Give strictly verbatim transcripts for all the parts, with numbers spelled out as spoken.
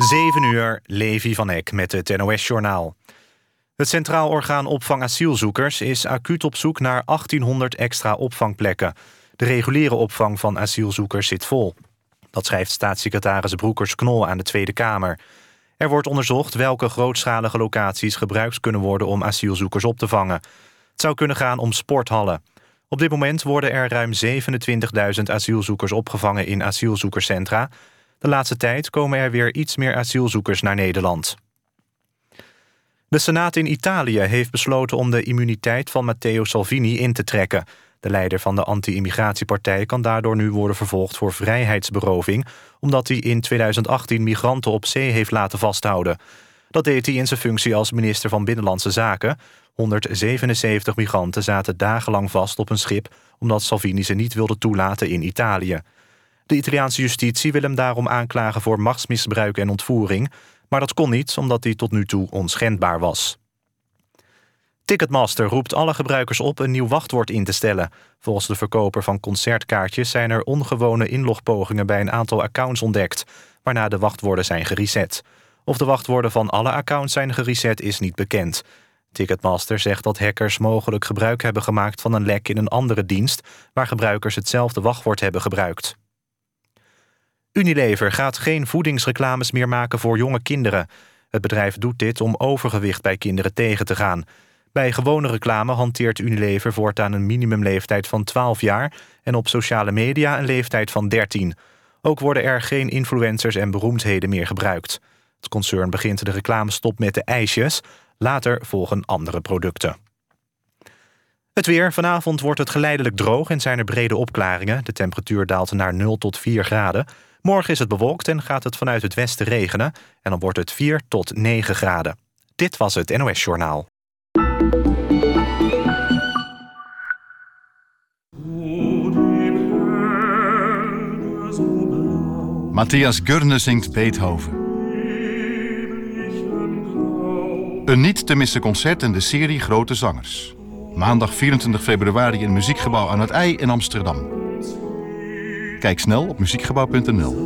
zeven uur, Levi van Eck met het N O S-journaal. Het Centraal Orgaan Opvang Asielzoekers is acuut op zoek naar achttienhonderd extra opvangplekken. De reguliere opvang van asielzoekers zit vol. Dat schrijft staatssecretaris Broekers-Knol aan de Tweede Kamer. Er wordt onderzocht welke grootschalige locaties gebruikt kunnen worden om asielzoekers op te vangen. Het zou kunnen gaan om sporthallen. Op dit moment worden er ruim zevenentwintigduizend asielzoekers opgevangen in asielzoekerscentra. De laatste tijd komen er weer iets meer asielzoekers naar Nederland. De Senaat in Italië heeft besloten om de immuniteit van Matteo Salvini in te trekken. De leider van de anti-immigratiepartij kan daardoor nu worden vervolgd voor vrijheidsberoving, omdat hij in tweeduizend achttien migranten op zee heeft laten vasthouden. Dat deed hij in zijn functie als minister van Binnenlandse Zaken. honderdzevenenzeventig migranten zaten dagenlang vast op een schip, omdat Salvini ze niet wilde toelaten in Italië. De Italiaanse justitie wil hem daarom aanklagen voor machtsmisbruik en ontvoering, maar dat kon niet omdat hij tot nu toe onschendbaar was. Ticketmaster roept alle gebruikers op een nieuw wachtwoord in te stellen. Volgens de verkoper van concertkaartjes zijn er ongewone inlogpogingen bij een aantal accounts ontdekt, waarna de wachtwoorden zijn gereset. Of de wachtwoorden van alle accounts zijn gereset is niet bekend. Ticketmaster zegt dat hackers mogelijk gebruik hebben gemaakt van een lek in een andere dienst, waar gebruikers hetzelfde wachtwoord hebben gebruikt. Unilever gaat geen voedingsreclames meer maken voor jonge kinderen. Het bedrijf doet dit om overgewicht bij kinderen tegen te gaan. Bij gewone reclame hanteert Unilever voortaan een minimumleeftijd van twaalf jaar... en op sociale media een leeftijd van dertien. Ook worden er geen influencers en beroemdheden meer gebruikt. Het concern begint de reclamestop met de ijsjes. Later volgen andere producten. Het weer. Vanavond wordt het geleidelijk droog en zijn er brede opklaringen. De temperatuur daalt naar nul tot vier graden. Morgen is het bewolkt en gaat het vanuit het westen regenen. En dan wordt het vier tot negen graden. Dit was het N O S-journaal. Matthias Gurne zingt Beethoven. Een niet te missen concert in de serie Grote Zangers. Maandag vierentwintig februari in Muziekgebouw aan het IJ in Amsterdam. Kijk snel op muziekgebouw punt n l.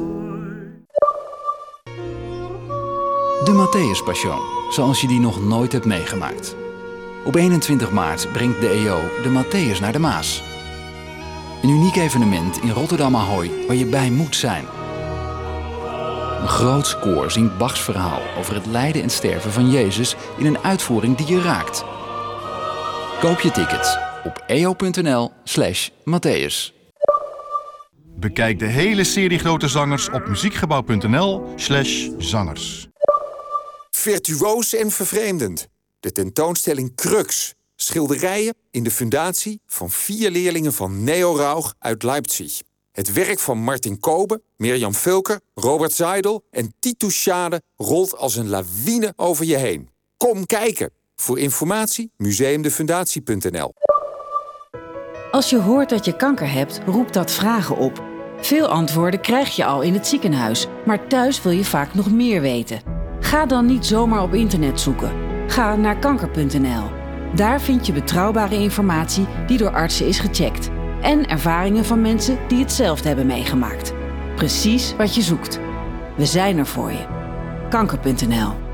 De Matthäus Passion, zoals je die nog nooit hebt meegemaakt. Op eenentwintig maart brengt de E O de Matthäus naar de Maas. Een uniek evenement in Rotterdam Ahoy waar je bij moet zijn. Een groot koor zingt Bachs verhaal over het lijden en sterven van Jezus in een uitvoering die je raakt. Koop je tickets op e o punt n l slash Matthäus. Bekijk de hele serie Grote Zangers op muziekgebouw punt n l slash zangers. Virtuoos en vervreemdend. De tentoonstelling Crux. Schilderijen in de fundatie van vier leerlingen van Neo Rauch uit Leipzig. Het werk van Martin Kobe, Mirjam Vulker, Robert Seidel en Titus Schade rolt als een lawine over je heen. Kom kijken. Voor informatie museumdefundatie punt n l. Als je hoort dat je kanker hebt, roept dat vragen op. Veel antwoorden krijg je al in het ziekenhuis, maar thuis wil je vaak nog meer weten. Ga dan niet zomaar op internet zoeken. Ga naar kanker punt n l. Daar vind je betrouwbare informatie die door artsen is gecheckt. En ervaringen van mensen die hetzelfde hebben meegemaakt. Precies wat je zoekt. We zijn er voor je. kanker punt n l.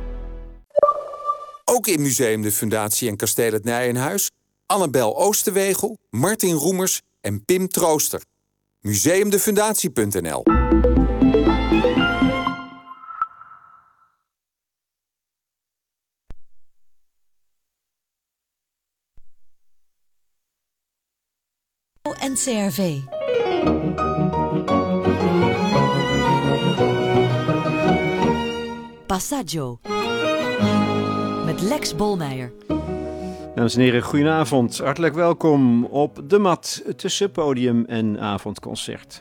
Ook in Museum de Fundatie en Kasteel het Nijenhuis Annabel Oosterwegel, Martin Roemers en Pim Trooster. museumdefundatie punt n l. N C R V. Passaggio. Met Lex Bolmeijer. Dames en heren, goedenavond. Hartelijk welkom op de mat tussen podium en avondconcert.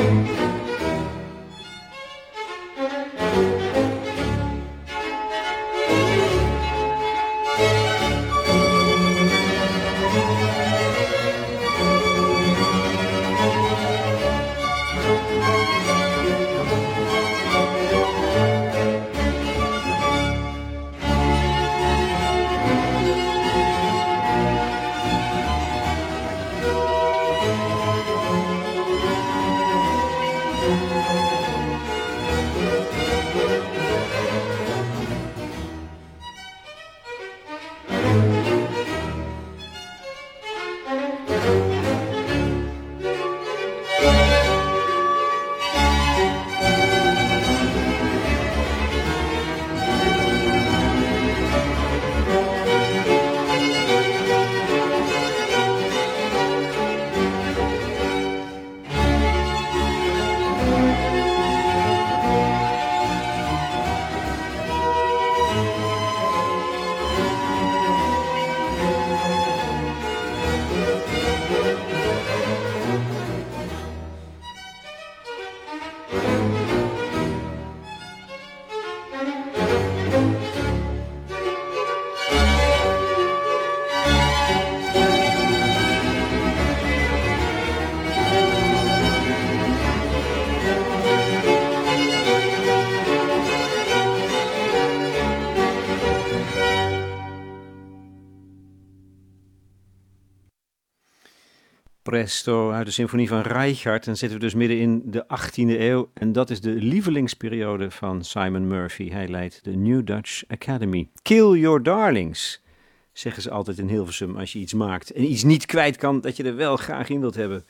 Presto uit de symfonie van Reichardt. En zitten we dus midden in de achttiende eeuw. En dat is de lievelingsperiode van Simon Murphy. Hij leidt de New Dutch Academy. Kill your darlings, zeggen ze altijd in Hilversum als je iets maakt. En iets niet kwijt kan dat je er wel graag in wilt hebben.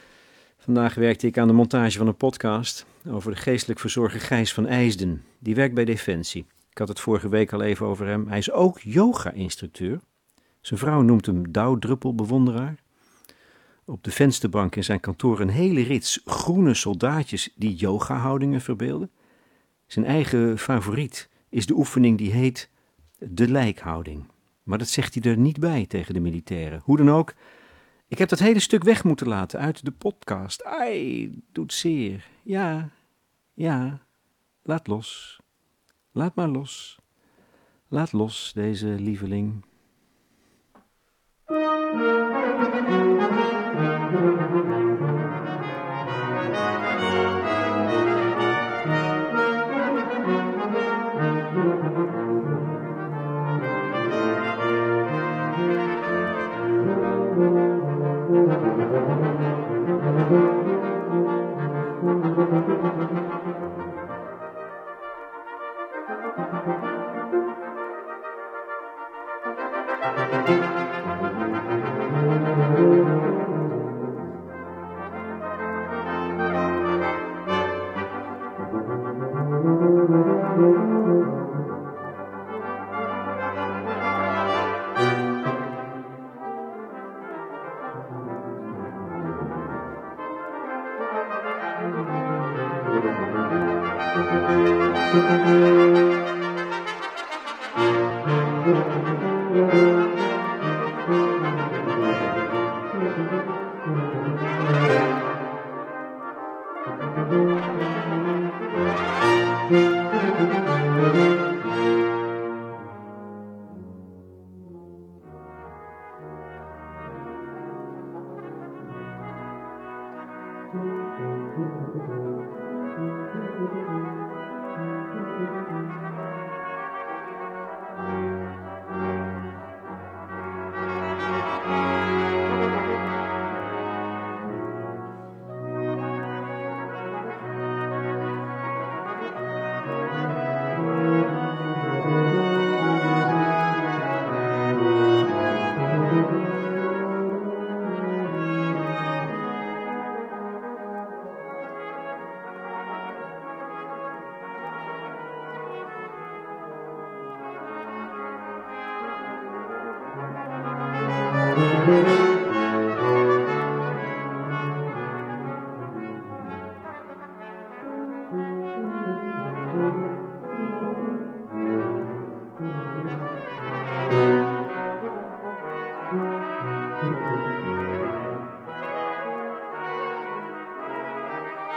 Vandaag werkte ik aan de montage van een podcast over de geestelijk verzorger Gijs van IJsden. Die werkt bij Defensie. Ik had het vorige week al even over hem. Hij is ook yoga-instructeur. Zijn vrouw noemt hem dauwdruppelbewonderaar. Op de vensterbank in zijn kantoor een hele rits groene soldaatjes die yoga-houdingen verbeelden. Zijn eigen favoriet is de oefening die heet de lijkhouding. Maar dat zegt hij er niet bij tegen de militairen. Hoe dan ook, ik heb dat hele stuk weg moeten laten uit de podcast. Ai, doet zeer. Ja, ja, laat los. Laat maar los. Laat los, deze lieveling.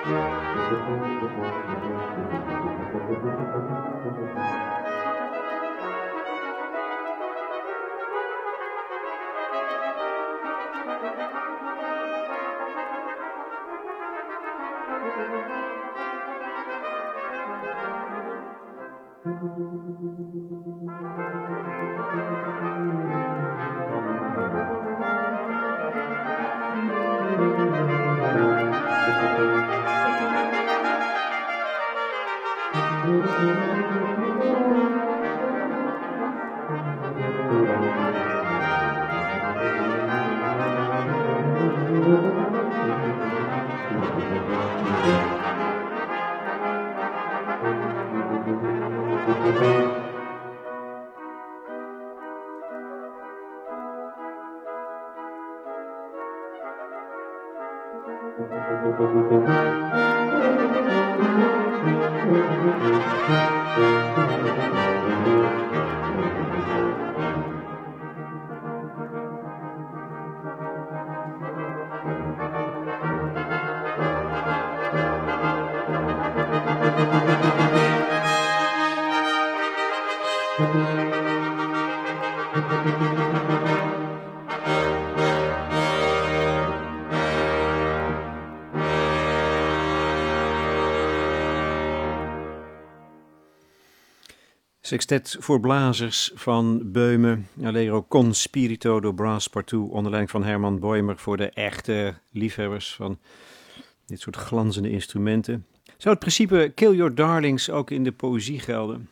Sextet voor blazers van Beume, Allegro con spirito door Brass Partout, onder leiding van Herman Boimer voor de echte liefhebbers van dit soort glanzende instrumenten. Zou het principe Kill Your Darlings ook in de poëzie gelden?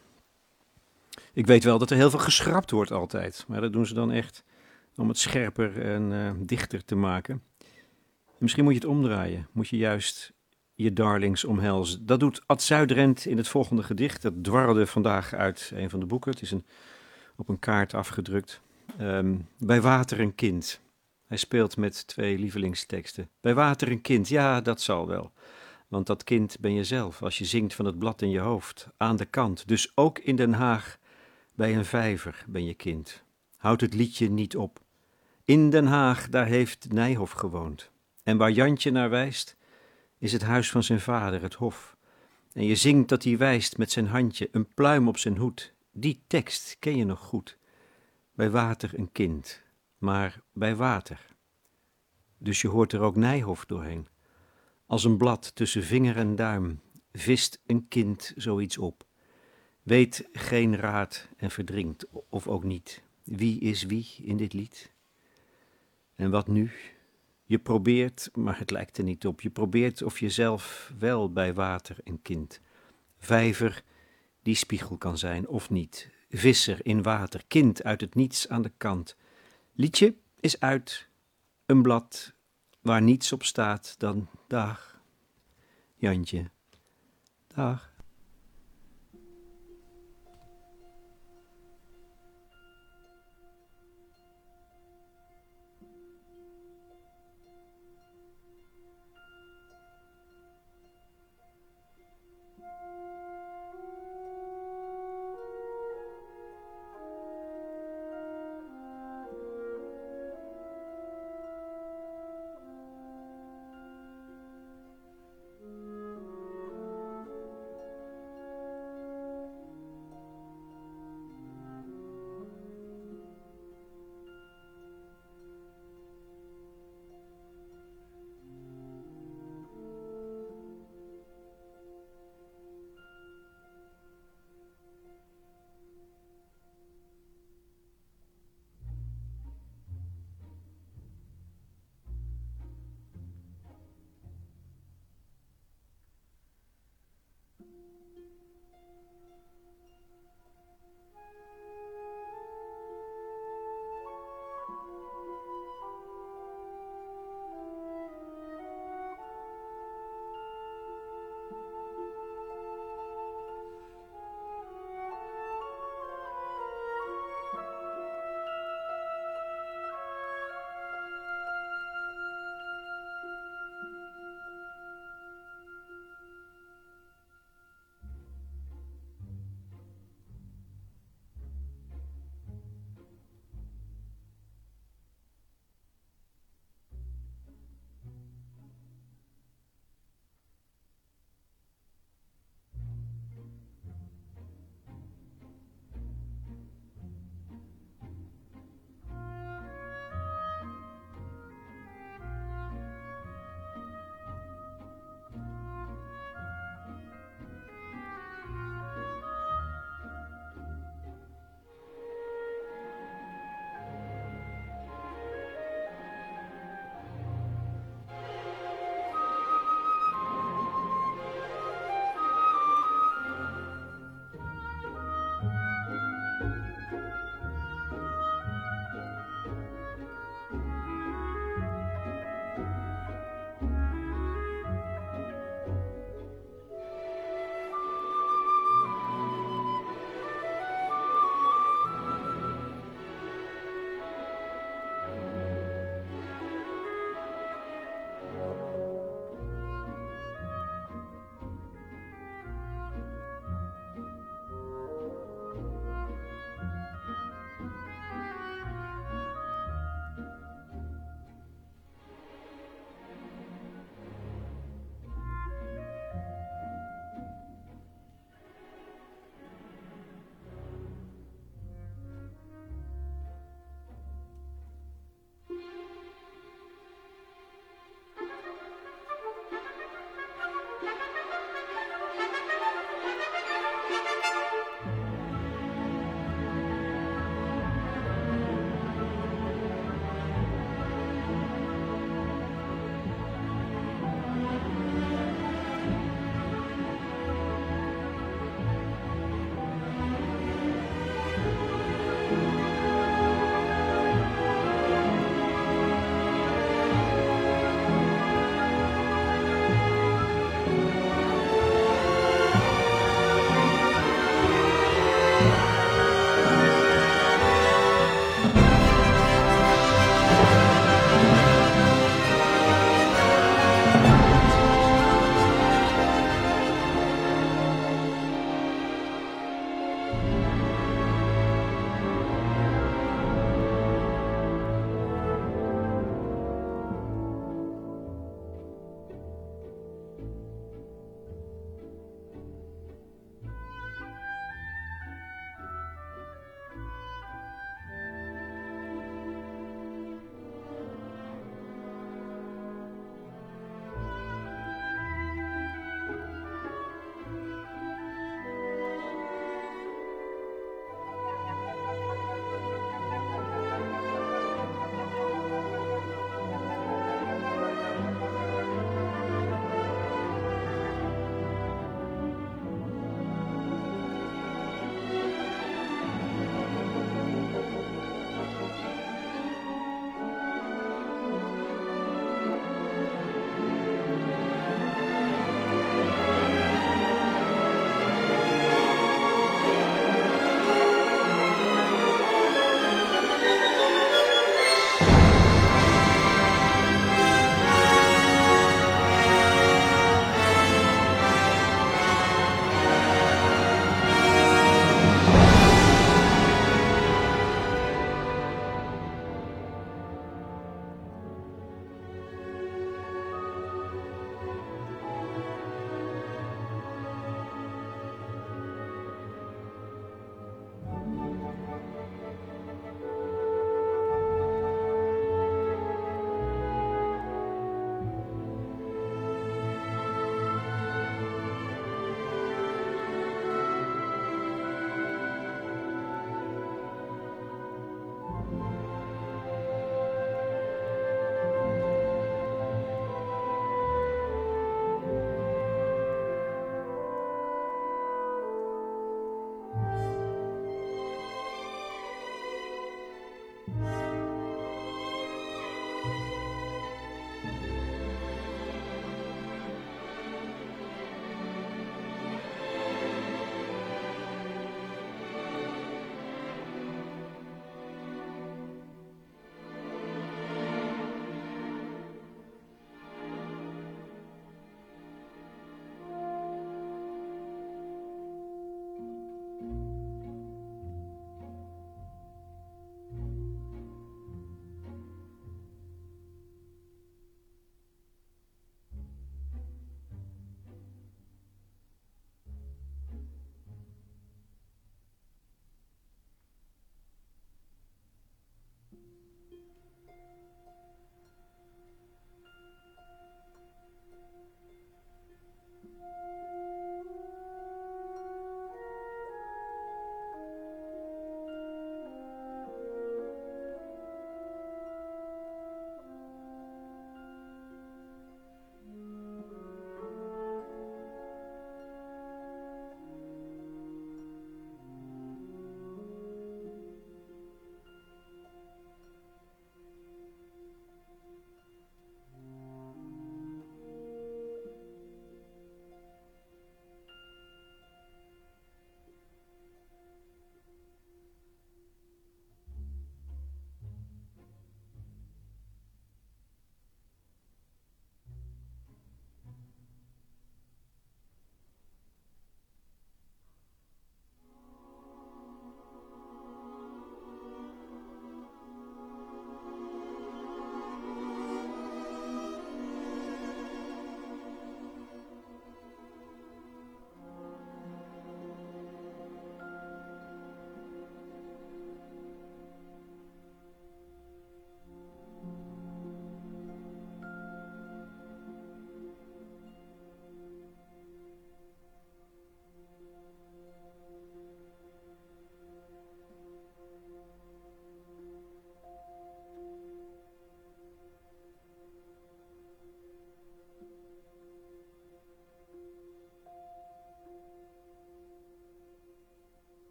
Ik weet wel dat er heel veel geschrapt wordt altijd, maar dat doen ze dan echt om het scherper en uh, dichter te maken. En misschien moet je het omdraaien, moet je juist je darlings omhelzen. Dat doet Ad Zuiderend in het volgende gedicht. Dat dwarrelde vandaag uit een van de boeken. Het is een, op een kaart afgedrukt. Um, bij water een kind. Hij speelt met twee lievelingsteksten. Bij water een kind, ja, dat zal wel. Want dat kind ben je zelf, als je zingt van het blad in je hoofd. Aan de kant, dus ook in Den Haag. Bij een vijver ben je kind. Houd het liedje niet op. In Den Haag, daar heeft Nijhoff gewoond. En waar Jantje naar wijst, is het huis van zijn vader, het hof. En je zingt dat hij wijst met zijn handje, een pluim op zijn hoed. Die tekst ken je nog goed. Bij water een kind, maar bij water. Dus je hoort er ook Nijhoff doorheen. Als een blad tussen vinger en duim, vist een kind zoiets op. Weet geen raad en verdrinkt, of ook niet. Wie is wie in dit lied? En wat nu? Je probeert, maar het lijkt er niet op. Je probeert of je zelf wel bij water een kind. Vijver die spiegel kan zijn of niet. Visser in water, kind uit het niets aan de kant. Liedje is uit, een blad waar niets op staat dan dag. Jantje, dag.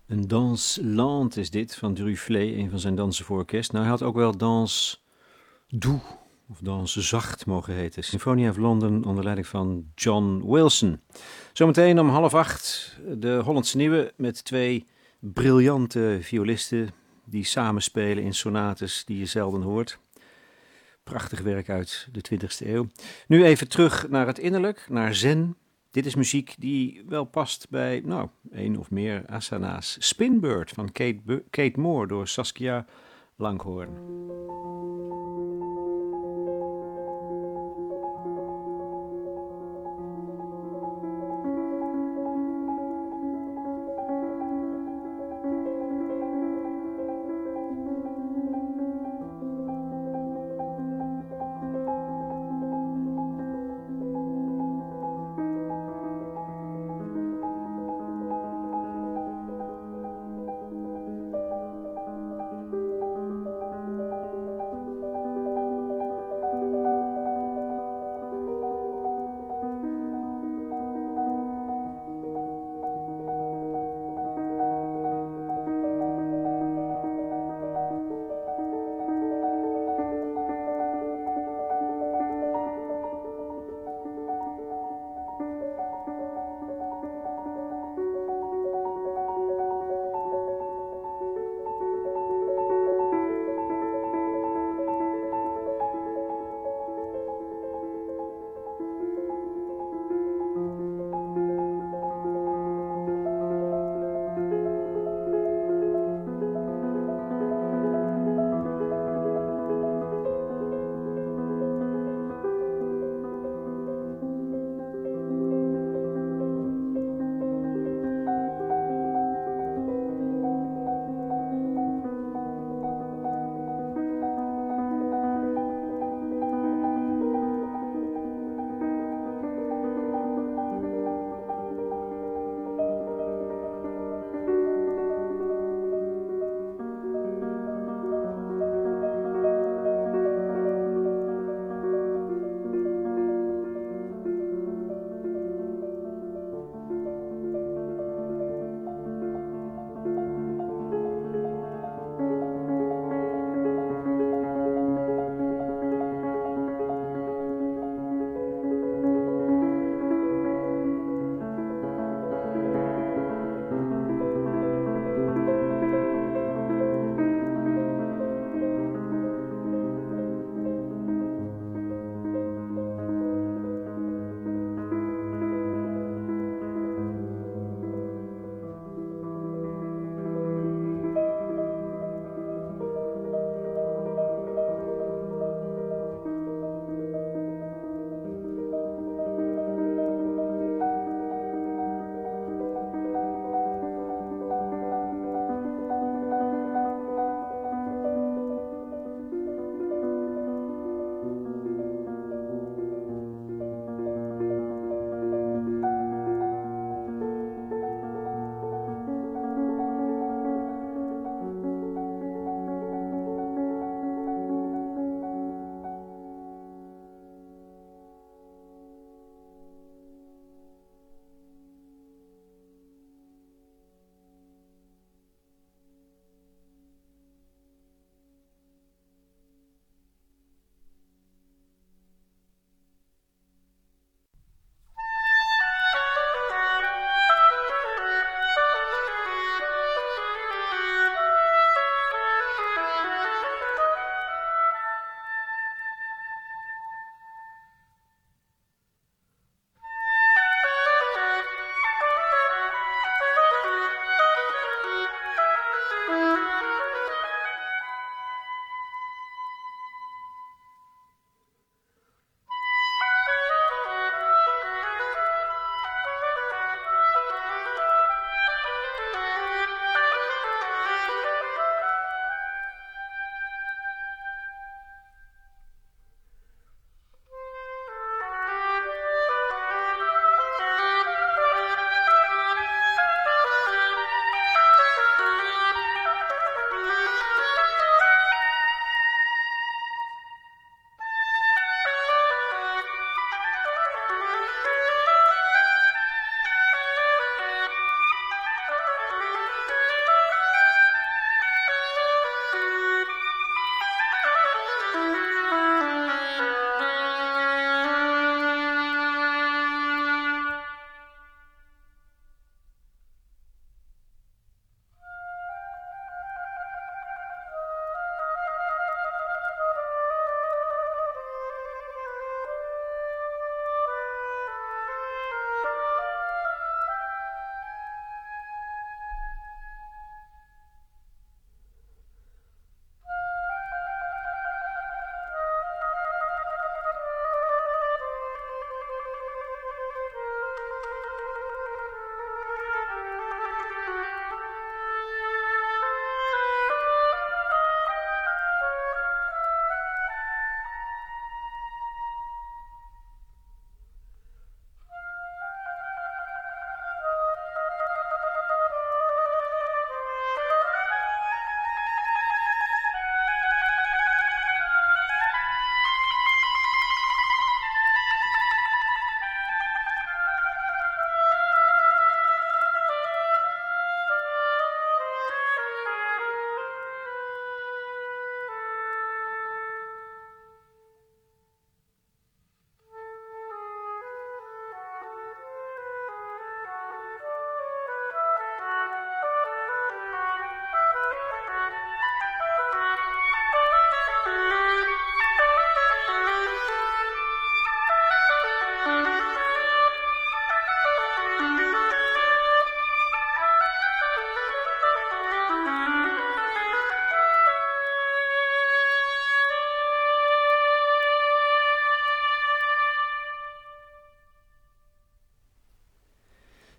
Een danse lente is dit van Duflé, een van zijn dansen voor orkest. Nou, hij had ook wel danse doux of danse zacht mogen heten. Symphony of London onder leiding van John Wilson. Zometeen om half acht de Hollandse Nieuwe met twee briljante violisten die samenspelen in sonates die je zelden hoort. Prachtig werk uit de twintigste eeuw. Nu even terug naar het innerlijk, naar zen. Dit is muziek die wel past bij, nou, één of meer asana's. Spinbird van Kate, Bu- Kate Moore door Saskia Langhoorn.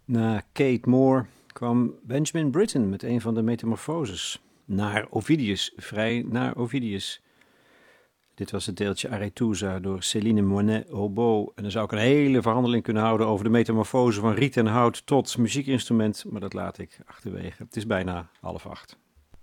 Na Kate Moore kwam Benjamin Britten met een van de Metamorphoses. Naar Ovidius, vrij naar Ovidius. Dit was het deeltje Arethusa door Céline Moinet-Hobo. En dan zou ik een hele verhandeling kunnen houden over de metamorfose van riet en hout tot muziekinstrument. Maar dat laat ik achterwege. Het is bijna half acht.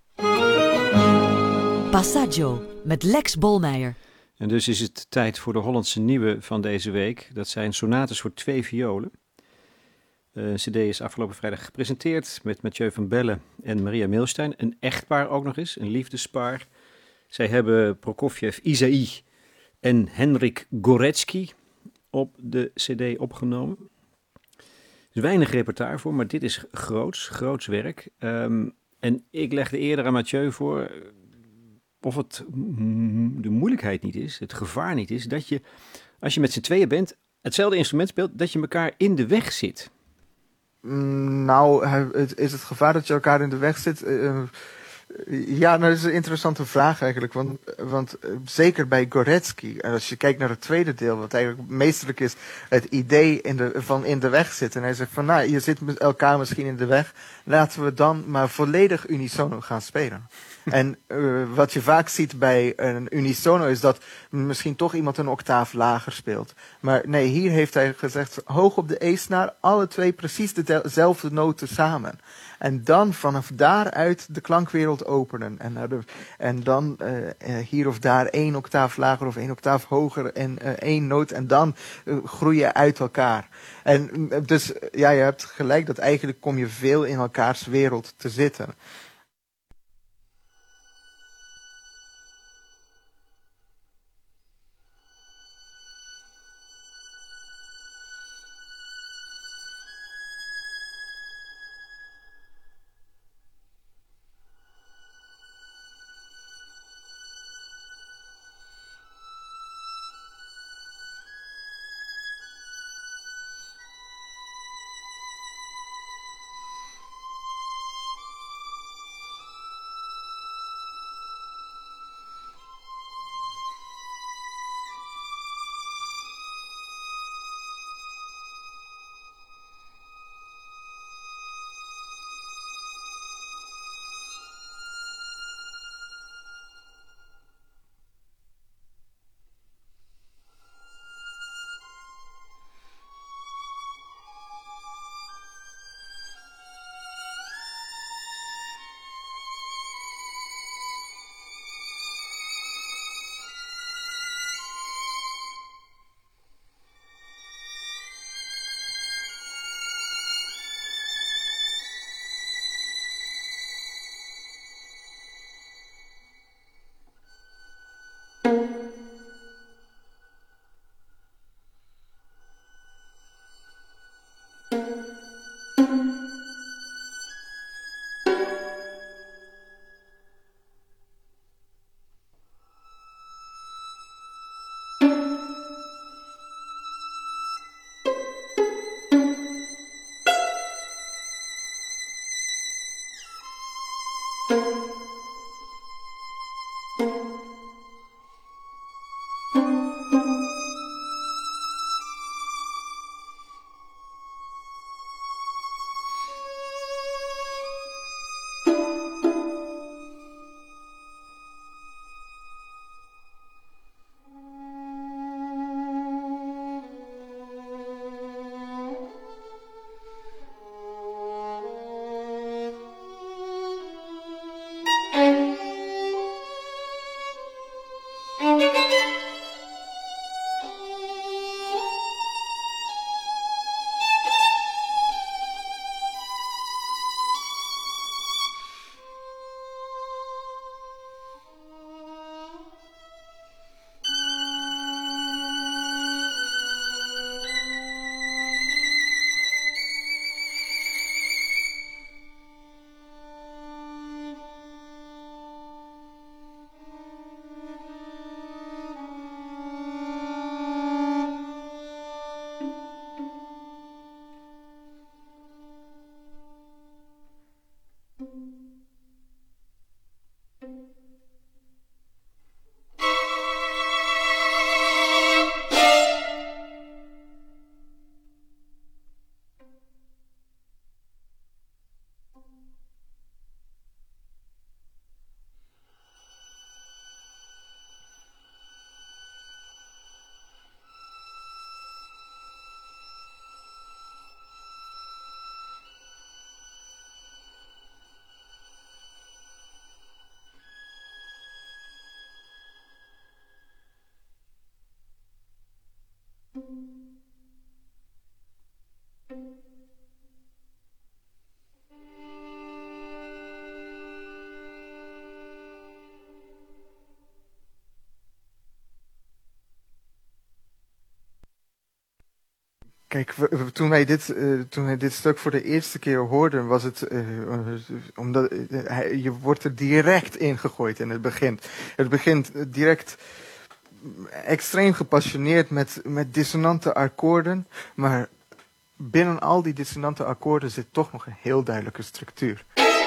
Passaggio met Lex Bolmeijer. En dus is het tijd voor de Hollandse nieuwe van deze week. Dat zijn sonates voor twee violen. Een cd is afgelopen vrijdag gepresenteerd met Mathieu van Belle en Maria Milstein. Een echtpaar ook nog eens, een liefdespaar. Zij hebben Prokofjev Isaïe en Henrik Gorecki op de cd opgenomen. Er is weinig repertoire voor, maar dit is groots, groots werk. Um, en ik legde eerder aan Mathieu voor of het de moeilijkheid niet is, het gevaar niet is, dat je, als je met z'n tweeën bent, hetzelfde instrument speelt, dat je elkaar in de weg zit. Nou, het is het gevaar dat je elkaar in de weg zit. Uh, ja, nou, dat is een interessante vraag eigenlijk. Want, want uh, zeker bij Gorecki, als je kijkt naar het tweede deel, wat eigenlijk meesterlijk is, het idee in de, van in de weg zitten. En hij zegt van, nou, je zit met elkaar misschien in de weg. Laten we dan maar volledig unisono gaan spelen. En uh, wat je vaak ziet bij een unisono is dat misschien toch iemand een octaaf lager speelt. Maar nee, hier heeft hij gezegd, hoog op de E-snaar, alle twee precies dezelfde noten samen. En dan vanaf daaruit de klankwereld openen. En, naar de, en dan uh, uh, hier of daar één octaaf lager of één octaaf hoger en uh, één noot. En dan uh, groeien uit elkaar. En uh, dus ja, je hebt gelijk dat eigenlijk kom je veel in elkaars wereld te zitten. kijk, we, we, toen, wij dit, uh, toen wij dit stuk voor de eerste keer hoorden, was het, uh, uh, omdat uh, hij, je wordt er direct ingegooid in het begin. Het begint direct extreem gepassioneerd met, met dissonante akkoorden, maar binnen al die dissonante akkoorden zit toch nog een heel duidelijke structuur.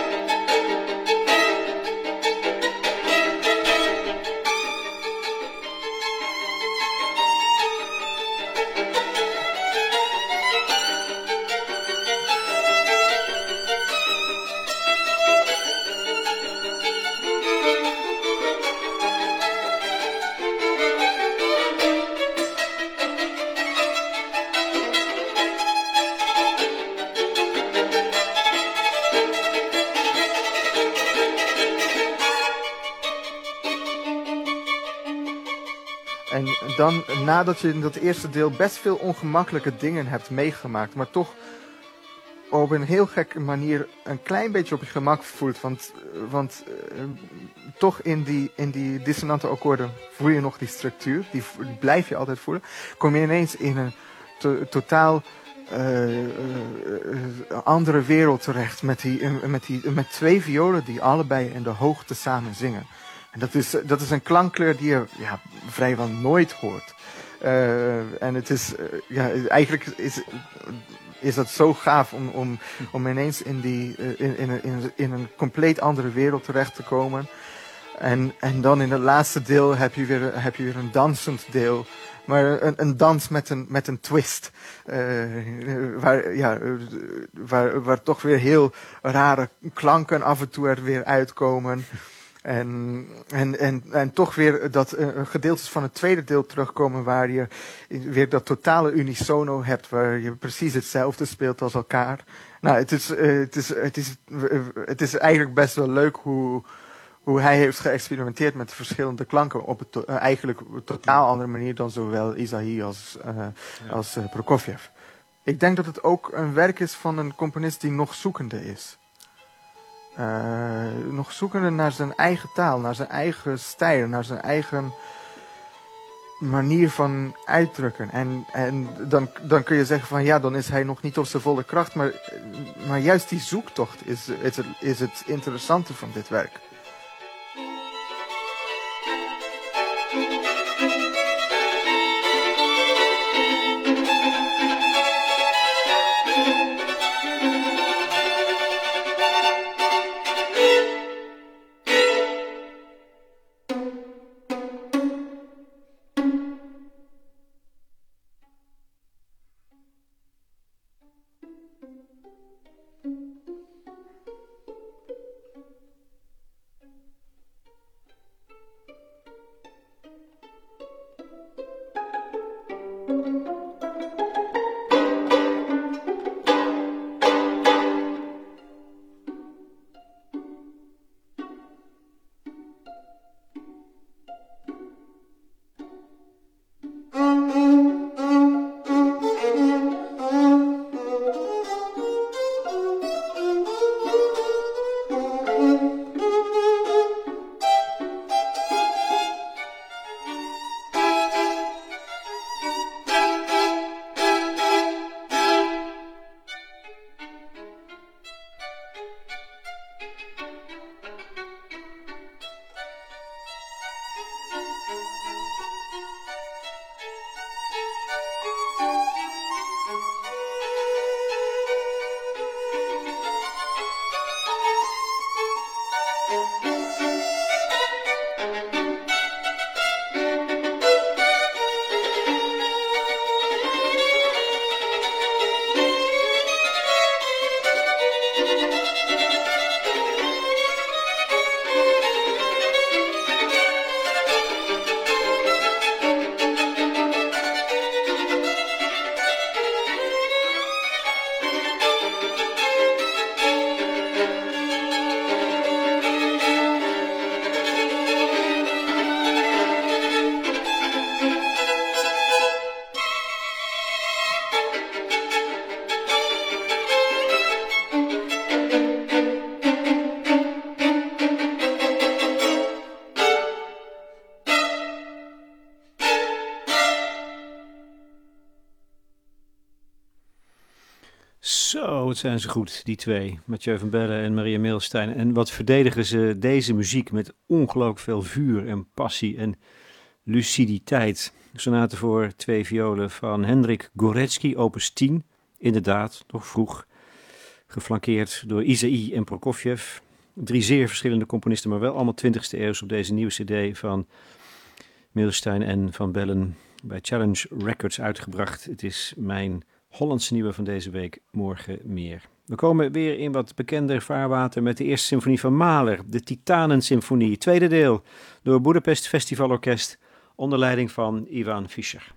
En dan, nadat je in dat eerste deel best veel ongemakkelijke dingen hebt meegemaakt, maar toch op een heel gekke manier een klein beetje op je gemak voelt. Want, want uh, toch in die, in die dissonante akkoorden voel je nog die structuur, die, die blijf je altijd voelen. Kom je ineens in een to, totaal uh, uh, uh, andere wereld terecht met, die, uh, met, die, met twee violen die allebei in de hoogte samen zingen. En dat is, dat is een klankkleur die je ja, vrijwel nooit hoort. Uh, en het is, uh, ja, eigenlijk is, is dat zo gaaf om, om, om ineens in, die, uh, in, in, in, in een compleet andere wereld terecht te komen. En, en dan in het laatste deel heb je weer, heb je weer een dansend deel. Maar een, een dans met een, met een twist. Uh, waar, ja, waar, waar toch weer heel rare klanken af en toe er weer uitkomen. En, en, en, en toch weer dat uh, gedeeltes van het tweede deel terugkomen waar je weer dat totale unisono hebt, waar je precies hetzelfde speelt als elkaar. Nou, het is, uh, het is, het is, uh, het is eigenlijk best wel leuk hoe, hoe hij heeft geëxperimenteerd met de verschillende klanken op een to- uh, eigenlijk een totaal andere manier dan zowel Isaïe als, uh, ja. als uh, Prokofjev. Ik denk dat het ook een werk is van een componist die nog zoekende is. Uh, nog zoekende naar zijn eigen taal, naar zijn eigen stijl, naar zijn eigen manier van uitdrukken. En, en dan, dan kun je zeggen van ja, dan is hij nog niet op zijn volle kracht, maar, maar juist die zoektocht is, is, het, is het interessante van dit werk. wat zijn ze goed, die twee. Mathieu van Bellen en Maria Milstein. En wat verdedigen ze deze muziek met ongelooflijk veel vuur en passie en luciditeit. Sonate voor twee violen van Hendrik Górecki, opus tien. Inderdaad, nog vroeg. Geflankeerd door Isaïe en Prokofjev. Drie zeer verschillende componisten, maar wel allemaal twintigste eeuws op deze nieuwe cd van Milstein en Van Bellen bij Challenge Records uitgebracht. Het is mijn Hollandse nieuwe van deze week, morgen meer. We komen weer in wat bekender vaarwater met de eerste symfonie van Mahler, de Titanensymfonie, tweede deel, door Budapest Festivalorkest onder leiding van Ivan Fischer.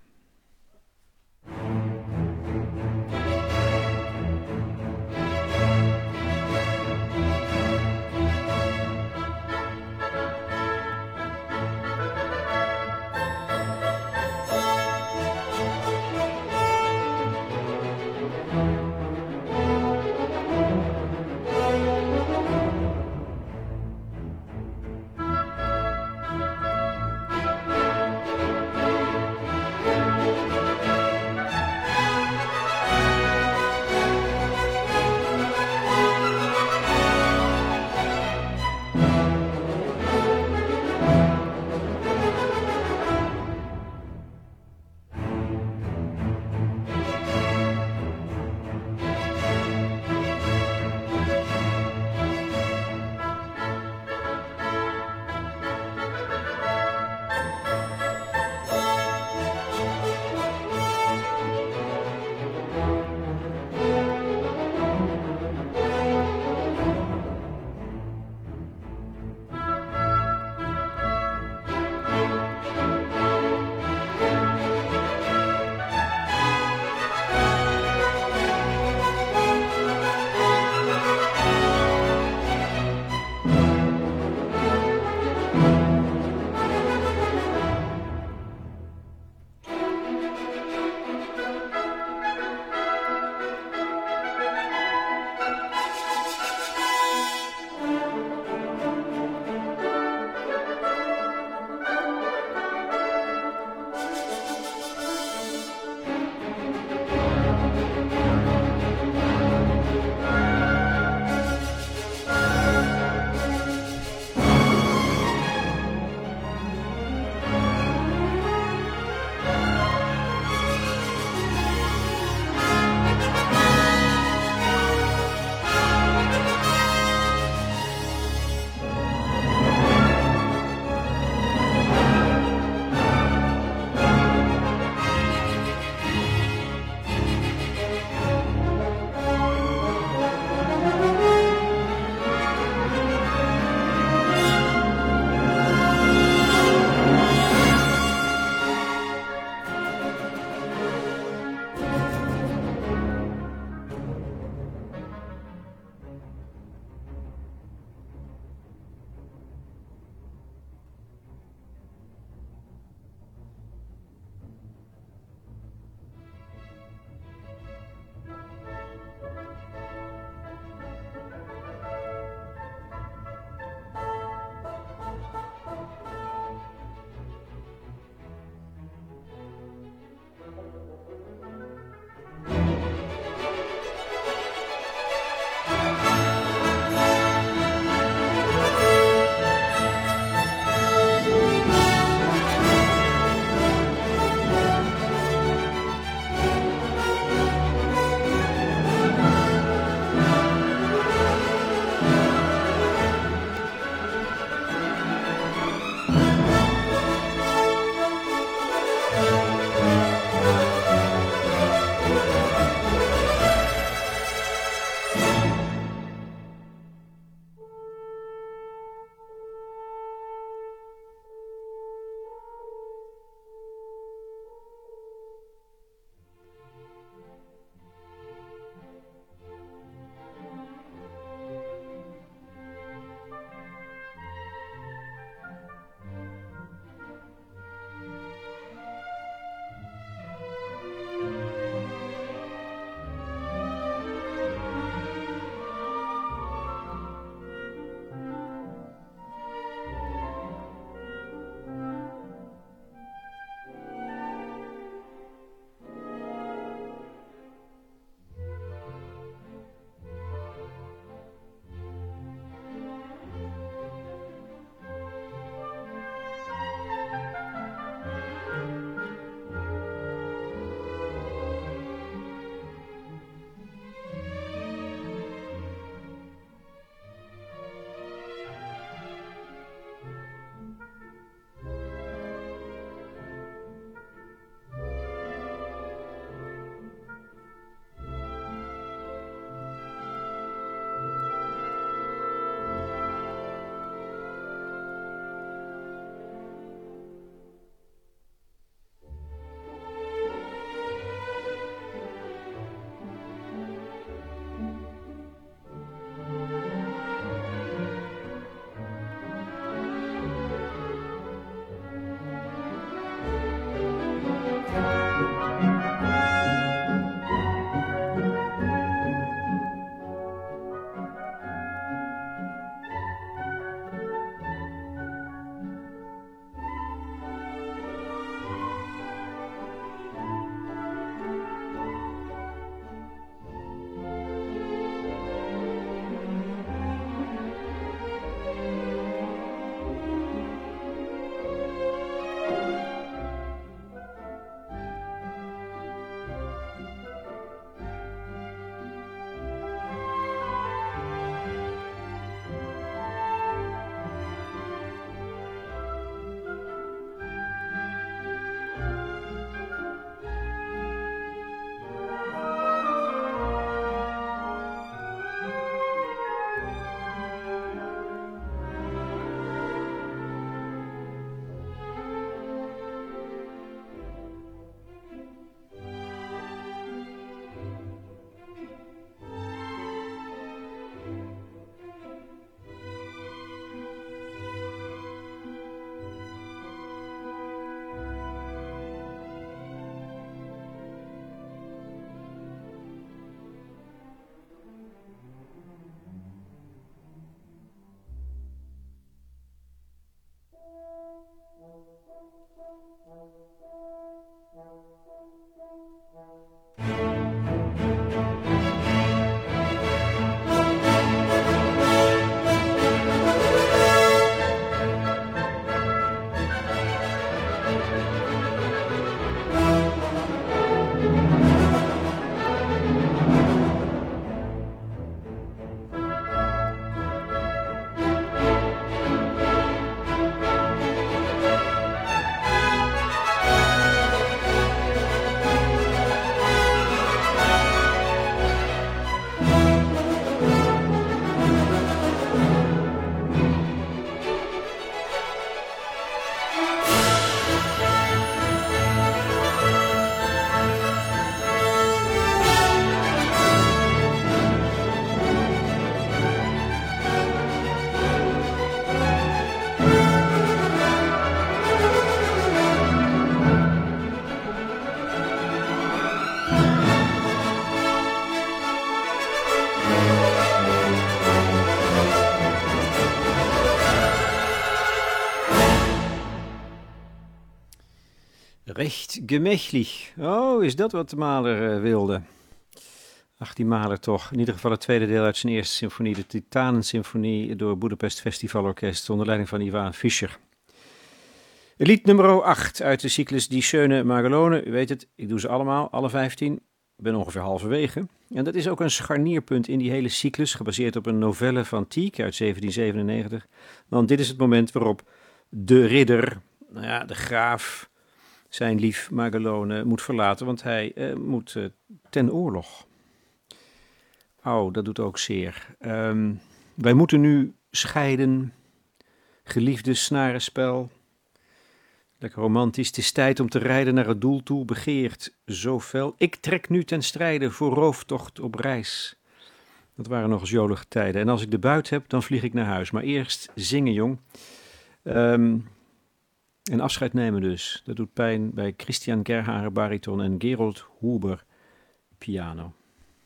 Recht gemächlich. Oh, is dat wat de Mahler uh, wilde? Ach, die Mahler toch. In ieder geval het tweede deel uit zijn eerste symfonie, de Titanensymfonie, door Budapest Festivalorkest onder leiding van Ivan Fischer. Lied nummer acht uit de cyclus Die Schöne Magelone. U weet het, ik doe ze allemaal, alle vijftien. Ik ben ongeveer halverwege. En dat is ook een scharnierpunt in die hele cyclus, gebaseerd op een novelle van Tieck uit zeventien zevenennegentig. Want dit is het moment waarop de ridder, nou ja, de graaf, zijn lief Magelone moet verlaten, want hij uh, moet uh, ten oorlog. Oh, dat doet ook zeer. Um, wij moeten nu scheiden. Geliefde snarenspel. Lekker romantisch. Het is tijd om te rijden naar het doel toe. Begeert zo fel. Ik trek nu ten strijde voor rooftocht op reis. Dat waren nog eens jolige tijden. En als ik de buit heb, dan vlieg ik naar huis. Maar eerst zingen, jong. Um, en afscheid nemen dus. Dat doet pijn bij Christian Gerhaher bariton en Gerold Huber piano.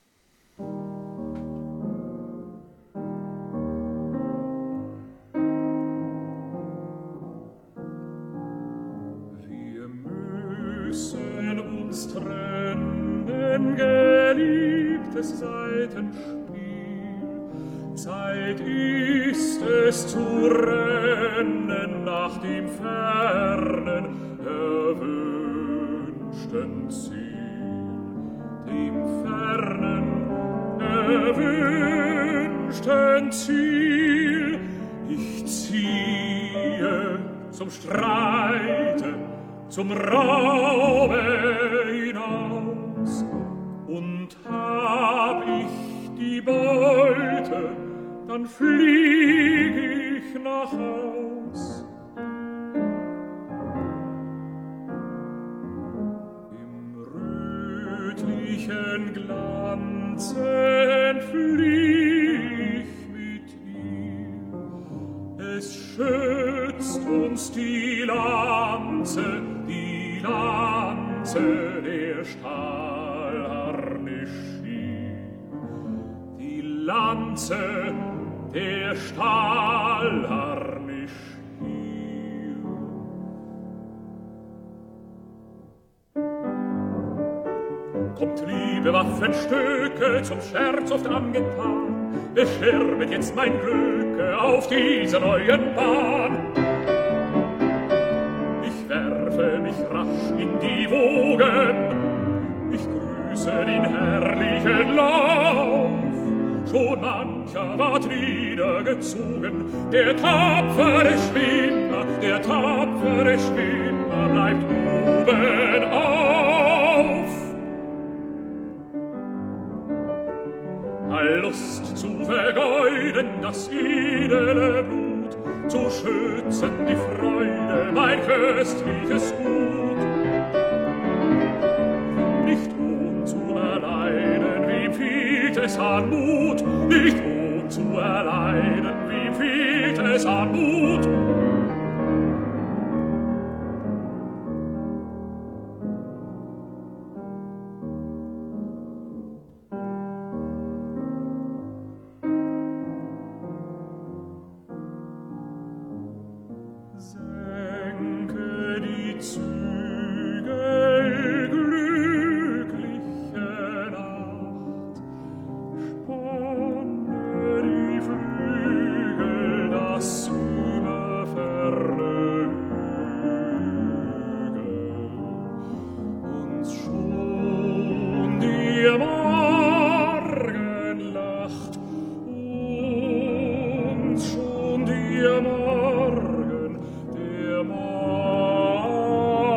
Trennen, geliebtes Saitenspiel. Zeit ist es zu rennen nach dem fernen, erwünschten Ziel. Dem fernen, erwünschten Ziel. Ich ziehe zum Streite, zum Raube hinaus, und hab ich die Beute, dann flieg ich nach Haus. Im rötlichen Glanze entflieh ich mit ihr, es schützt uns die Lanze, die Lanze der Stahlharnisch schier, die Lanze der Stahlharnisch hier. Kommt, liebe Waffenstücke, zum Scherz oft angetan, bescherbet jetzt mein Glück auf dieser neuen Bahn. Werfe mich rasch in die Wogen, ich grüße den herrlichen Lauf. Schon mancher ward niedergezogen, der tapfere Schwimmer, der tapfere Schwimmer bleibt oben auf. All Lust zu vergeuden, das edle Blut, zu schützen die Freude, mein köstliches Gut. Nicht ohn zu erleiden, wem fehlt es an Mut, nicht ohn zu erleiden, wem fehlt es an Mut. Der Morgen, der Morgen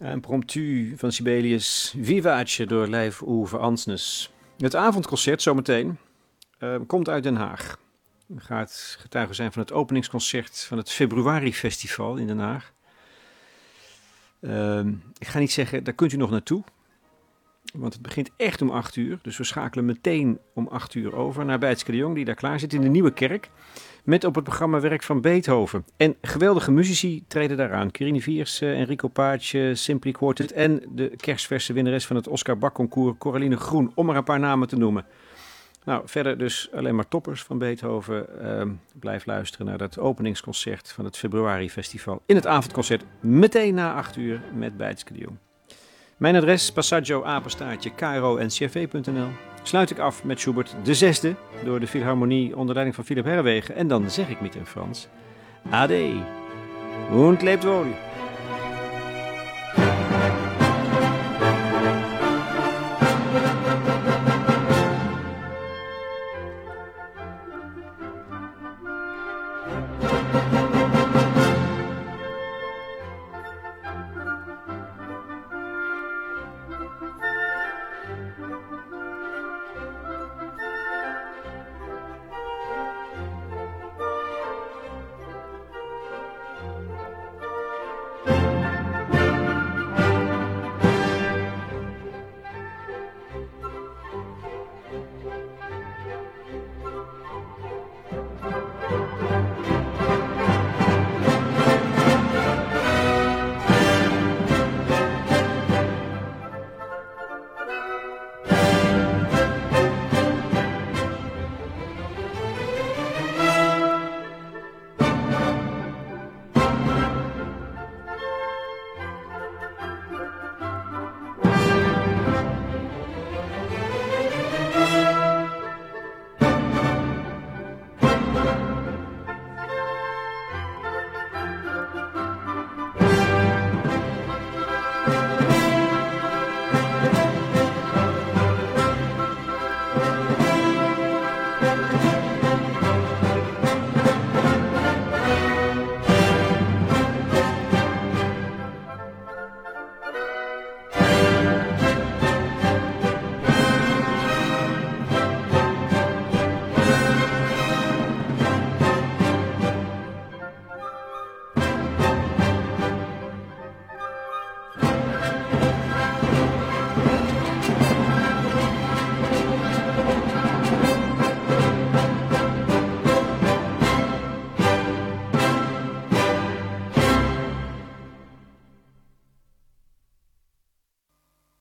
Impromptu van Sibelius, Vivace door Leif Ove Ansnes. Het avondconcert zometeen uh, komt uit Den Haag. U gaat getuige zijn van het openingsconcert van het Februari Festival in Den Haag. Uh, ik ga niet zeggen, daar kunt u nog naartoe. Want het begint echt om acht uur. Dus we schakelen meteen om acht uur over naar Bijtske de Jong, die daar klaar zit in de Nieuwe Kerk. Met op het programma werk van Beethoven. En geweldige muzici treden daaraan. Quirine Vierse, Enrico Pace, Simply Quartet en de kerstverse winnares van het Oscar Bach Concours, Coraline Groen, om er een paar namen te noemen. Nou, verder dus alleen maar toppers van Beethoven. Uh, blijf luisteren naar dat openingsconcert van het Februari Festival. In het avondconcert meteen na acht uur met Bijtske de Jong. Mijn adres, passaggio apenstaartje k r o n c r v punt n l. Sluit ik af met Schubert de zesde door de Philharmonie onder leiding van Philip Herwegen. En dan zeg ik met in Frans: Ade, und lebt wohl.